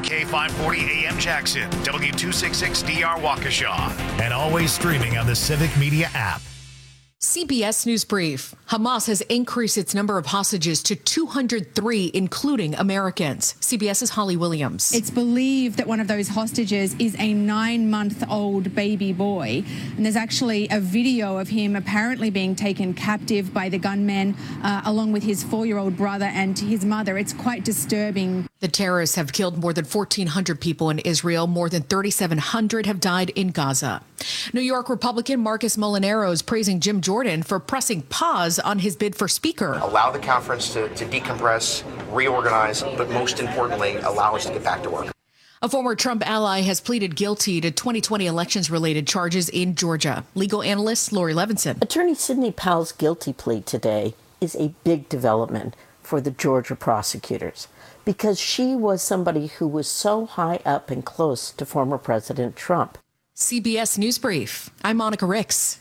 K540 AM Jackson, W266DR Waukesha, and always streaming on the Civic Media app. CBS News Brief. Hamas has increased its number of hostages to 203, including Americans. CBS's Holly Williams. It's believed that one of those hostages is a 9-month-old baby boy. And there's actually a video of him apparently being taken captive by the gunmen, along with his 4-year-old brother and his mother. It's quite disturbing. The terrorists have killed more than 1,400 people in Israel. More than 3,700 have died in Gaza. New York Republican Marcus Molinaro is praising Jim Jordan for pressing pause on his bid for Speaker. Allow the conference to decompress, reorganize, but most importantly, allow us to get back to work. A former Trump ally has pleaded guilty to 2020 elections-related charges in Georgia. Legal analyst Lori Levinson. Attorney Sidney Powell's guilty plea today is a big development for the Georgia prosecutors, because she was somebody who was so high up and close to former President Trump. CBS News Brief. I'm Monica Ricks.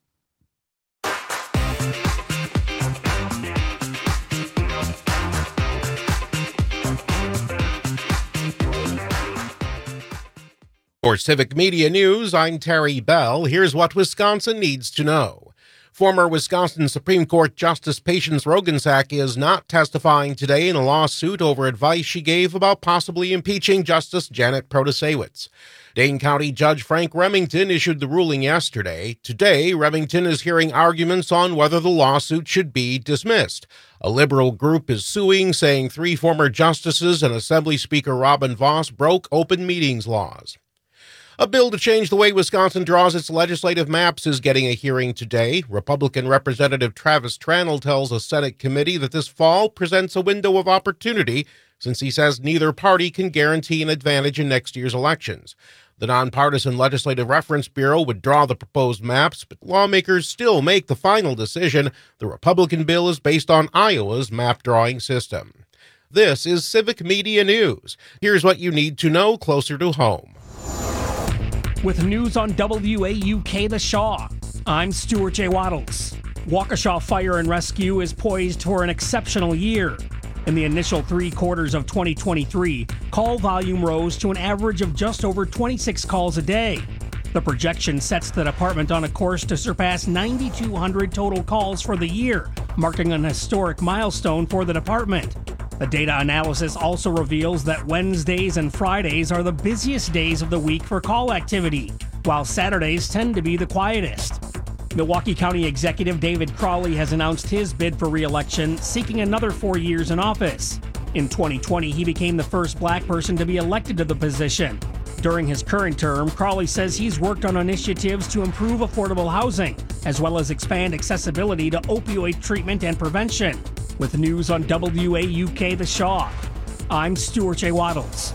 For Civic Media News, I'm Terry Bell. Here's what Wisconsin needs to know. Former Wisconsin Supreme Court Justice Patience Roggensack is not testifying today in a lawsuit over advice she gave about possibly impeaching Justice Janet Protasiewicz. Dane County Judge Frank Remington issued the ruling yesterday. Today, Remington is hearing arguments on whether the lawsuit should be dismissed. A liberal group is suing, saying 3 former justices and Assembly Speaker Robin Vos broke open meetings laws. A bill to change the way Wisconsin draws its legislative maps is getting a hearing today. Republican Representative Travis Tranel tells a Senate committee that this fall presents a window of opportunity, since he says neither party can guarantee an advantage in next year's elections. The Nonpartisan Legislative Reference Bureau would draw the proposed maps, but lawmakers still make the final decision. The Republican bill is based on Iowa's map drawing system. This is Civic Media News. Here's what you need to know closer to home. With news on WAUK The Shaw, I'm Stuart J. Waddles. Waukesha Fire and Rescue is poised for an exceptional year. In the initial 3 quarters of 2023, call volume rose to an average of just over 26 calls a day. The projection sets the department on a course to surpass 9,200 total calls for the year, marking an historic milestone for the department. The data analysis also reveals that Wednesdays and Fridays are the busiest days of the week for call activity, while Saturdays tend to be the quietest. Milwaukee County Executive David Crowley has announced his bid for re-election, seeking another 4 years in office. In 2020, he became the first black person to be elected to the position. During his current term, Crowley says he's worked on initiatives to improve affordable housing, as well as expand accessibility to opioid treatment and prevention. With news on WAUK The Shaw, I'm Stuart J. Waddles.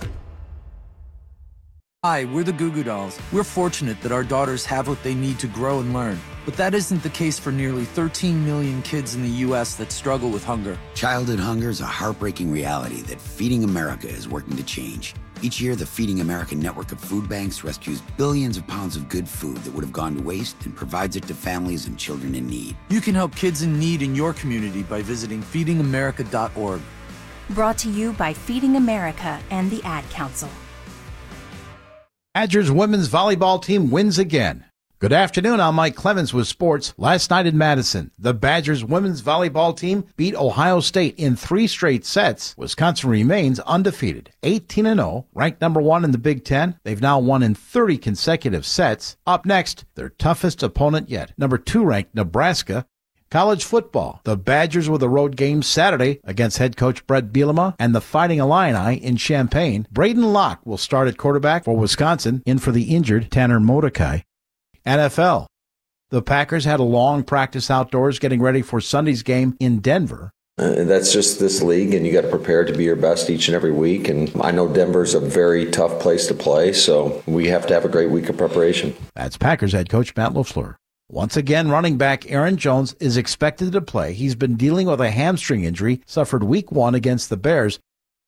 Hi, we're the Goo Goo Dolls. We're fortunate that our daughters have what they need to grow and learn. But that isn't the case for nearly 13 million kids in the U.S. that struggle with hunger. Childhood hunger is a heartbreaking reality that Feeding America is working to change. Each year, the Feeding America network of food banks rescues billions of pounds of good food that would have gone to waste and provides it to families and children in need. You can help kids in need in your community by visiting feedingamerica.org. Brought to you by Feeding America and the Ad Council. Badgers women's volleyball team wins again. Good afternoon, I'm Mike Clemens with sports. Last night in Madison, the Badgers women's volleyball team beat Ohio State in 3 straight sets. Wisconsin remains undefeated, 18-0, ranked number 1 in the Big Ten. They've now won in 30 consecutive sets. Up next, their toughest opponent yet, number 2 ranked Nebraska. College football, the Badgers with a road game Saturday against head coach Brett Bielema and the Fighting Illini in Champaign. Braden Locke will start at quarterback for Wisconsin, in for the injured Tanner Mordecai. NFL. The Packers had a long practice outdoors getting ready for Sunday's game in Denver. That's just this league, and you got to prepare to be your best each and every week. And I know Denver's a very tough place to play, so we have to have a great week of preparation. That's Packers head coach Matt LaFleur. Once again, running back Aaron Jones is expected to play. He's been dealing with a hamstring injury, suffered week 1 against the Bears.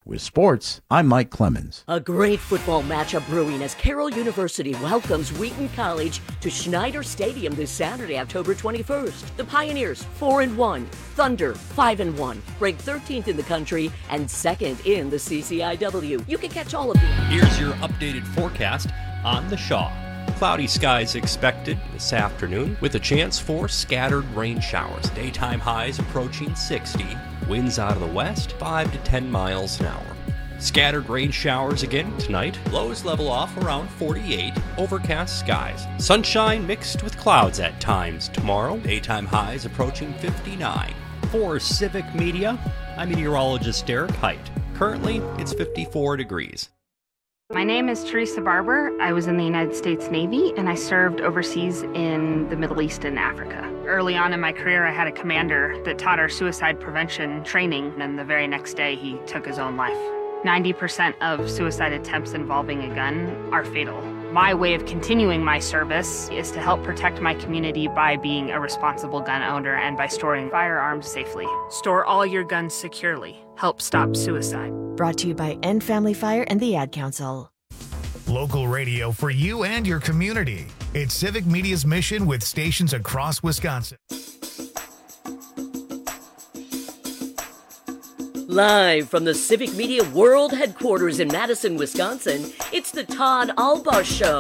With sports, I'm Mike Clemens. A great football matchup brewing as Carroll University welcomes Wheaton College to Schneider Stadium this Saturday, October 21st. The Pioneers, 4-1. Thunder, 5-1. Ranked 13th in the country and 2nd in the CCIW. You can catch all of these. Here's your updated forecast on the Shaw. Cloudy skies expected this afternoon with a chance for scattered rain showers. Daytime highs approaching 60. Winds out of the west, 5 to 10 miles an hour. Scattered rain showers again tonight. Lows level off around 48. Overcast skies. Sunshine mixed with clouds at times tomorrow. Daytime highs approaching 59. For Civic Media, I'm meteorologist Derek Height. Currently, it's 54 degrees. My name is Teresa Barber. I was in the United States Navy and I served overseas in the Middle East and Africa. Early on in my career, I had a commander that taught our suicide prevention training, and the very next day he took his own life. 90% of suicide attempts involving a gun are fatal. My way of continuing my service is to help protect my community by being a responsible gun owner and by storing firearms safely. Store all your guns securely. Help stop suicide. Brought to you by End Family Fire and the Ad Council. Local radio for you and your community. It's Civic Media's mission with stations across Wisconsin. Live from the Civic Media World Headquarters in Madison, Wisconsin, it's the Todd Albaugh Show.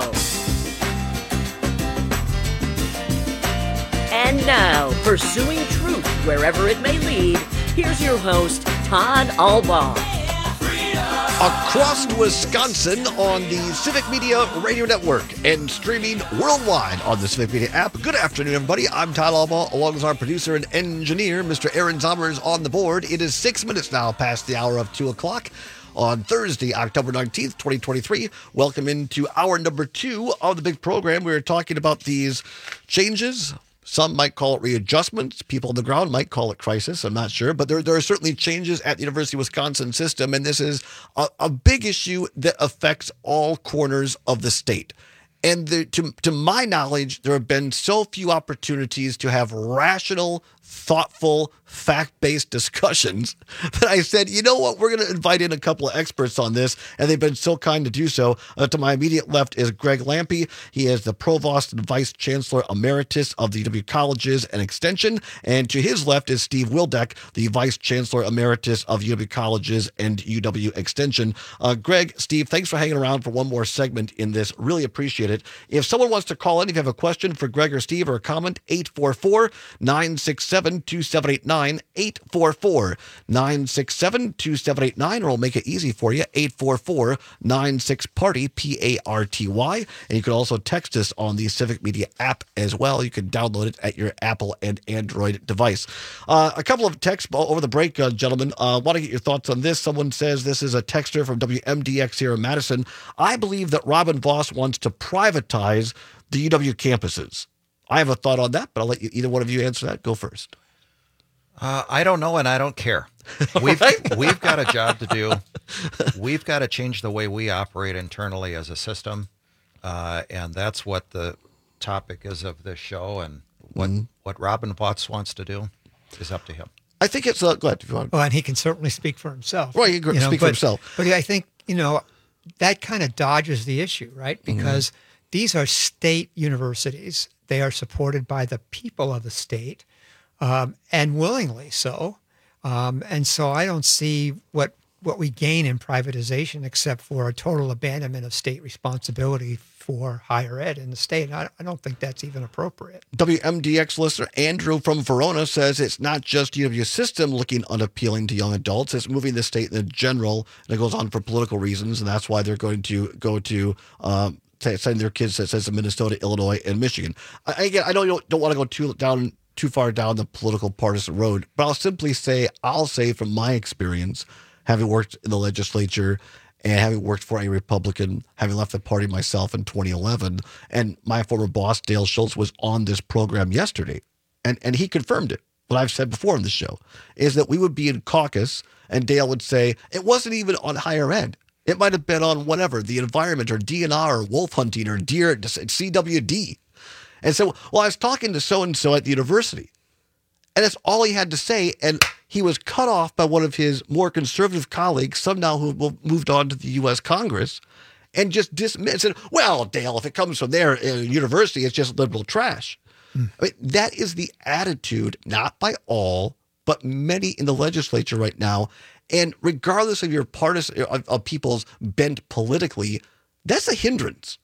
And now, pursuing truth wherever it may lead, here's your host, Todd Albaugh. Across Wisconsin on the Civic Media Radio Network and streaming worldwide on the Civic Media app. Good afternoon, everybody. I'm Todd Albaugh, along with our producer and engineer, Mr. Aaron Zommers, on the board. It is 6 minutes now past the hour of 2 o'clock on Thursday, October 19th, 2023. Welcome into hour number 2 of the big program. We're talking about these changes. Some might call it readjustments. People on the ground might call it crisis. I'm not sure. But there are certainly changes at the University of Wisconsin system, and this is a big issue that affects all corners of the state. And to my knowledge, there have been so few opportunities to have rational, thoughtful, fact-based discussions that I said, you know what, we're going to invite in a couple of experts on this, and they've been so kind to do so. To my immediate left is Greg Lampe. He is the Provost and Vice Chancellor Emeritus of the UW Colleges and Extension. And to his left is Steve Wildeck, the Vice Chancellor Emeritus of UW Colleges and UW Extension. Greg, Steve, thanks for hanging around for one more segment in this. Really appreciate it. If someone wants to call in, if you have a question for Greg or Steve or a comment, 844-967-2789, 844-967-2789, or we'll make it easy for you, 844-96-PARTY, P-A-R-T-Y. And you can also text us on the Civic Media app as well. You can download it at your Apple and Android device. A couple of texts over the break, gentlemen. Want to get your thoughts on this. Someone says, this is a texter from WMDX here in Madison. I believe that Robin Vos wants to privatize the UW campuses. I have a thought on that, but I'll let you, either one of you answer that. Go first. I don't know, and I don't care. We've got a job to do. We've got to change the way we operate internally as a system, and that's what the topic is of this show. And what Robin Vos wants to do is up to him. I think it's go ahead if you want. Well, and he can certainly speak for himself. Right, he can speak for himself. But I think that kind of dodges the issue, right? Because these are state universities. They are supported by the people of the state. And willingly so. And so I don't see what we gain in privatization except for a total abandonment of state responsibility for higher ed in the state. I don't think that's even appropriate. WMDX listener Andrew from Verona says it's not just UW system looking unappealing to young adults. It's moving the state in general, and it goes on for political reasons, and that's why they're going to go to send their kids to Minnesota, Illinois, and Michigan. I don't want to go too far down the political partisan road, but I'll say from my experience, having worked in the legislature and having worked for a Republican, having left the party myself in 2011, and my former boss, Dale Schultz, was on this program yesterday, and he confirmed it. What I've said before on the show is that we would be in caucus, and Dale would say, it wasn't even on higher ed. It might have been on whatever, the environment or DNR or wolf hunting or deer, CWD. And so, well, I was talking to so-and-so at the university, and that's all he had to say, and he was cut off by one of his more conservative colleagues, some now who moved on to the U.S. Congress, and just dismissed it. Well, Dale, if it comes from their university, it's just liberal trash. I mean, that is the attitude, not by all, but many in the legislature right now. And regardless of your partisan, of people's bent politically, that's a hindrance.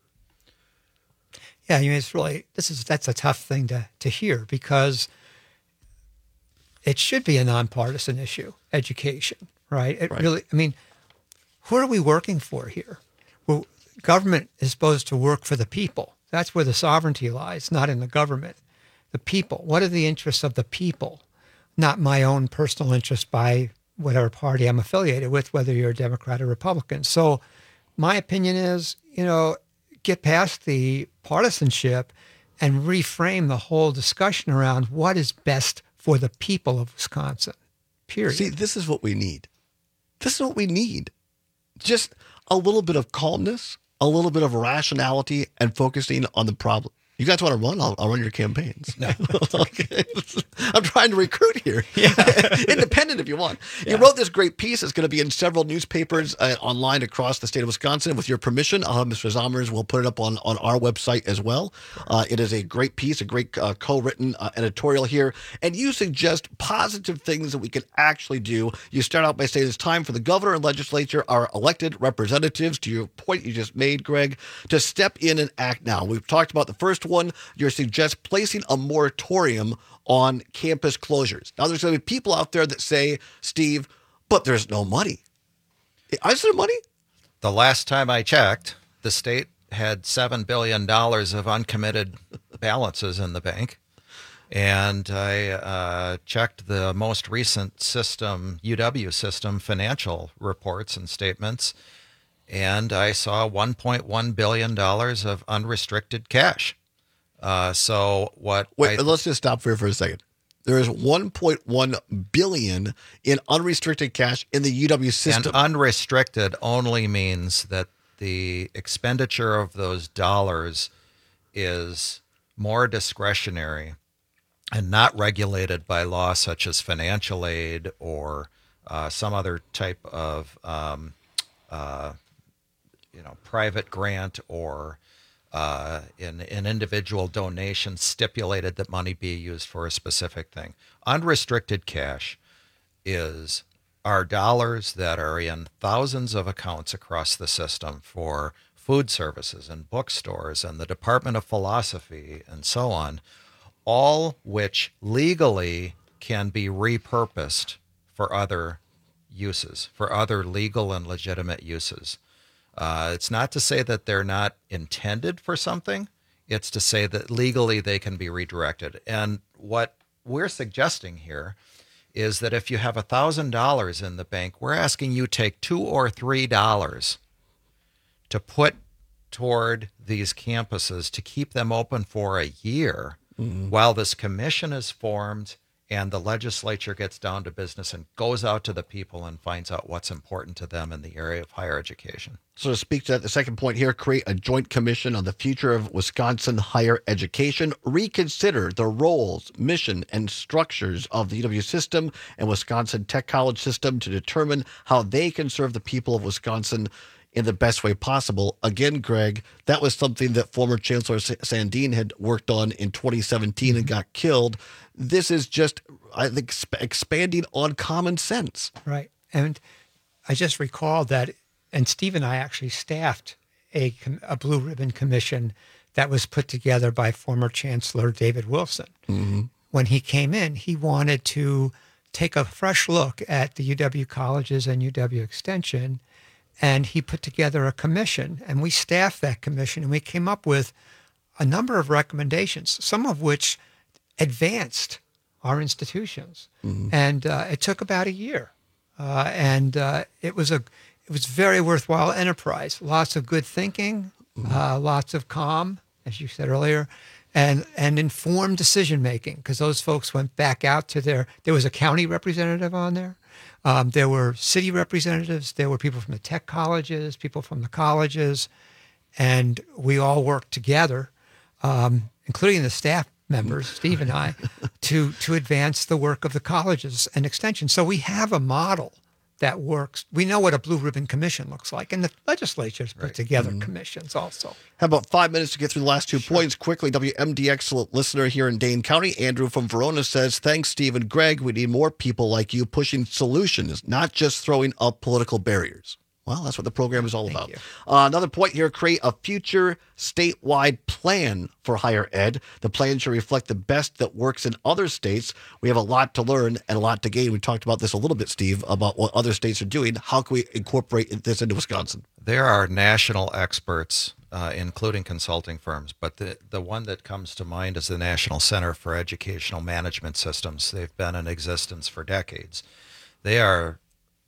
Yeah, I mean, that's a tough thing to hear, because it should be a nonpartisan issue, education, right? Really, I mean, who are we working for here? Well, government is supposed to work for the people. That's where the sovereignty lies, not in the government. The people. What are the interests of the people? Not my own personal interest by whatever party I'm affiliated with, whether you're a Democrat or Republican. So my opinion is, get past the partisanship and reframe the whole discussion around what is best for the people of Wisconsin, period. See, this is what we need. This is what we need. Just a little bit of calmness, a little bit of rationality, and focusing on the problem. You guys want to run? I'll run your campaigns. No. Okay. I'm trying to recruit here. Yeah. Independent if you want. Yeah. You wrote this great piece. It's going to be in several newspapers online across the state of Wisconsin. With your permission, I'll have Mr. Zommers. We'll put it up on our website as well. It is a great piece, a great co-written editorial here. And you suggest positive things that we can actually do. You start out by saying it's time for the governor and legislature, our elected representatives, to your point you just made, Greg, to step in and act now. We've talked about the first one. You suggest placing a moratorium on campus closures. Now, there's going to be people out there that say, Steve, but there's no money. Is there money? The last time I checked, the state had $7 billion of uncommitted balances in the bank. And I checked the most recent UW system financial reports and statements, and I saw $1.1 billion of unrestricted cash. Let's just stop here for a second. There is $1.1 billion in unrestricted cash in the UW system. And unrestricted only means that the expenditure of those dollars is more discretionary and not regulated by law, such as financial aid or some other type of private grant or in an individual donation stipulated that money be used for a specific thing. Unrestricted cash are dollars that are in thousands of accounts across the system for food services and bookstores and the Department of Philosophy and so on, all which legally can be repurposed for other uses, for other legal and legitimate uses. It's not to say that they're not intended for something. It's to say that legally they can be redirected. And what we're suggesting here is that if you have $1,000 in the bank, we're asking you take $2 or $3 to put toward these campuses to keep them open for a year while this commission is formed and the legislature gets down to business and goes out to the people and finds out what's important to them in the area of higher education. So to speak to that, the second point here, create a joint commission on the future of Wisconsin higher education, reconsider the roles, mission, and structures of the UW system and Wisconsin Tech College system to determine how they can serve the people of Wisconsin in the best way possible. Again, Greg, that was something that former Chancellor Sandeen had worked on in 2017 and got killed. This is just, I think, expanding on common sense. Right. And I just recalled that, and Steve and I actually staffed a Blue Ribbon Commission that was put together by former Chancellor David Wilson. Mm-hmm. When he came in, he wanted to take a fresh look at the UW colleges and UW Extension, and he put together a commission, and we staffed that commission, and we came up with a number of recommendations, some of which advanced our institutions. Mm-hmm. And it took about a year. It was very worthwhile enterprise. Lots of good thinking, lots of calm, as you said earlier, and informed decision-making, because those folks went back out to there was a county representative on there. There were city representatives. There were people from the tech colleges, people from the colleges, and we all worked together, including the staff members, Steve and I, to advance the work of the colleges and extension. So we have a model that works. We know what a blue ribbon commission looks like, and the legislature's put together commissions also. How about 5 minutes to get through the last 2 points quickly? WMDX listener here in Dane County, Andrew from Verona, says, thanks, Steve and Greg. We need more people like you pushing solutions, not just throwing up political barriers. Well, that's what the program is all about. Another point here, create a future statewide plan for higher ed. The plan should reflect the best that works in other states. We have a lot to learn and a lot to gain. We talked about this a little bit, Steve, about what other states are doing. How can we incorporate this into Wisconsin? There are national experts, including consulting firms, but the one that comes to mind is the National Center for Educational Management Systems. They've been in existence for decades. They are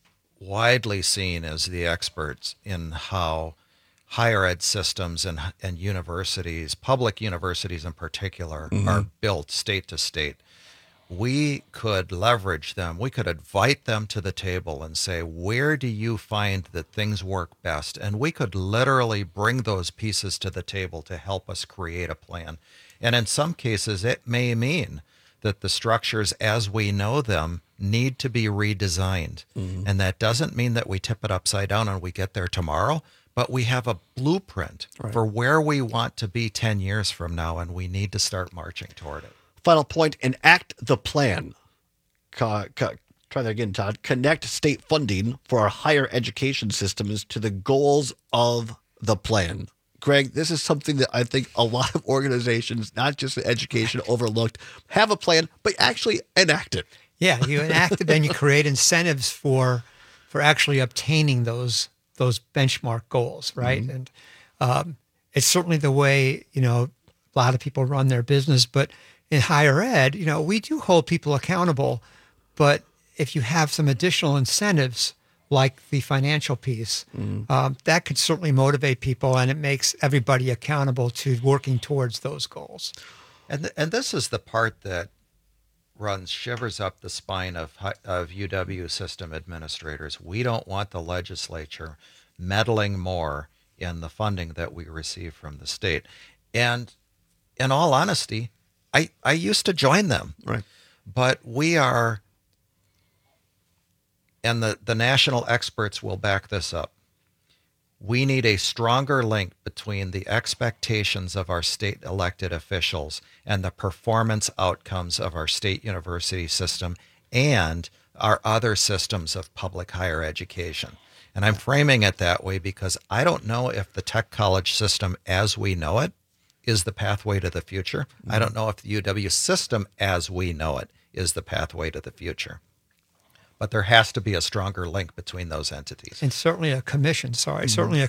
widely seen as the experts in how higher ed systems and universities, public universities in particular, are built state to state. We could leverage them. We could invite them to the table and say, where do you find that things work best? And we could literally bring those pieces to the table to help us create a plan. And in some cases, it may mean that the structures as we know them need to be redesigned. And that doesn't mean that we tip it upside down and we get there tomorrow, but we have a blueprint for where we want to be 10 years from now, and we need to start marching toward it. Final point, enact the plan. Try that again, Todd. Connect state funding for our higher education systems to the goals of the plan. Greg, this is something that I think a lot of organizations, not just in education, overlooked. Have a plan, but actually enact it. Yeah, you enact it, and you create incentives for actually obtaining those benchmark goals, right? And it's certainly the way, a lot of people run their business. But in higher ed, we do hold people accountable. But if you have some additional incentives, like the financial piece, that could certainly motivate people, and it makes everybody accountable to working towards those goals. And this is the part that shivers up the spine of UW system administrators. We don't want the legislature meddling more in the funding that we receive from the state. And in all honesty, I used to join them. Right. But we are, and the national experts will back this up, we need a stronger link between the expectations of our state elected officials and the performance outcomes of our state university system and our other systems of public higher education. And I'm framing it that way because I don't know if the tech college system as we know it is the pathway to the future. I don't know if the UW system as we know it is the pathway to the future. But there has to be a stronger link between those entities. And certainly a commission, certainly a